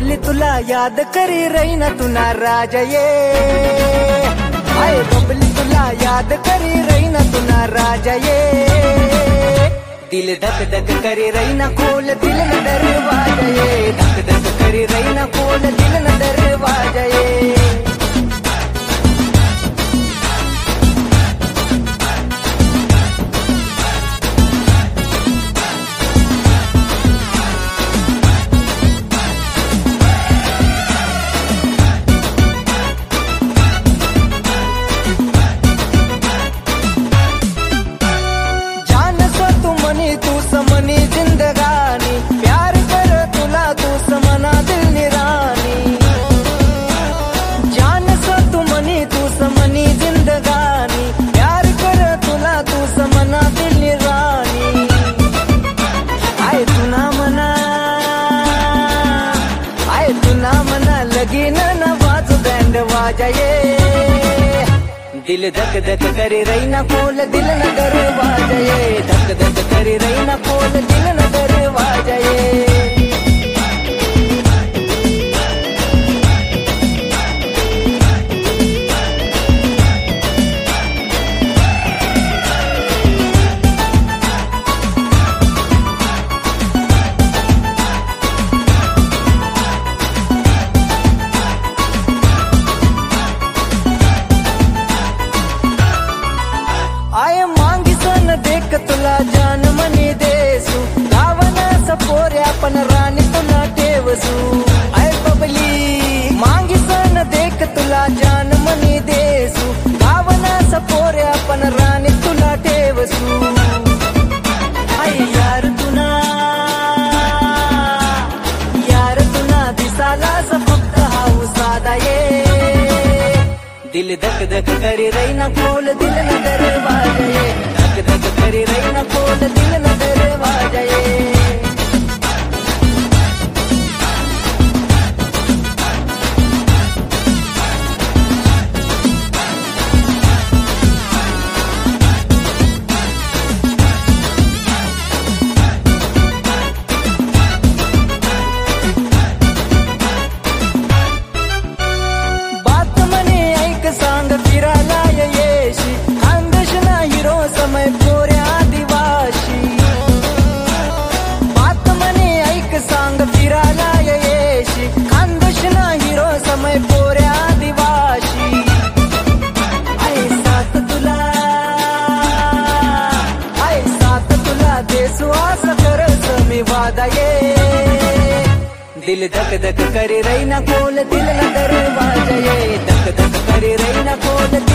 बबली तुला याद करी रहीना तुना राजा ये, आय बबली तुला याद करी रहीना तुना राजा ये। दिल धक धक करी रहीना खोल दिल न दरवाजा ये, धक धक करी रहीना खोल दिल न दरवाजा ये। समनी जिंदगानी प्यार कर तुला तू समना दिल निरानी, जान सा तू मनी तू समनी जिंदगानी प्यार कर तुला तू समना दिल निरानी। आय तुना मना, आय तुना मना लगी न वाजू बैंड वाजा ये। दिल धक धक करी रहीना खोल दिल न दरवाजा ये, धक धक करी रहीना खोल दिल न दरवाजा ये। आय मांगी सन देख तुला जान मनी देसू, गावना सपोऱ्या पण राणी तुला ठेवसू। आय बबली मांगी सन देख तुला जान मनी देसू, गावना सपोऱ्या पण राणी तुला ठेवसू। आय यार तुना दिसाला फक्त हाऊ साधा ये। दिल धक धक करी रहीना खोल दिल न दरवाजा ये, धक धक करी रहीना खोल दिल न दरवाजा ये। सांग फिरायला येशी खानदेश ना हिरो समय पोऱ्या आदिवासी, बात म्हणे ऐक सांग फिरायला येशी खानदेश ना हिरो समय पोऱ्या आदिवासी। आय साथ तुला देसू असं करस मी वादा ये। दिल धक धक करी रहीना खोल दिल न दरवाजा ये, धक धक करी रहीना खोल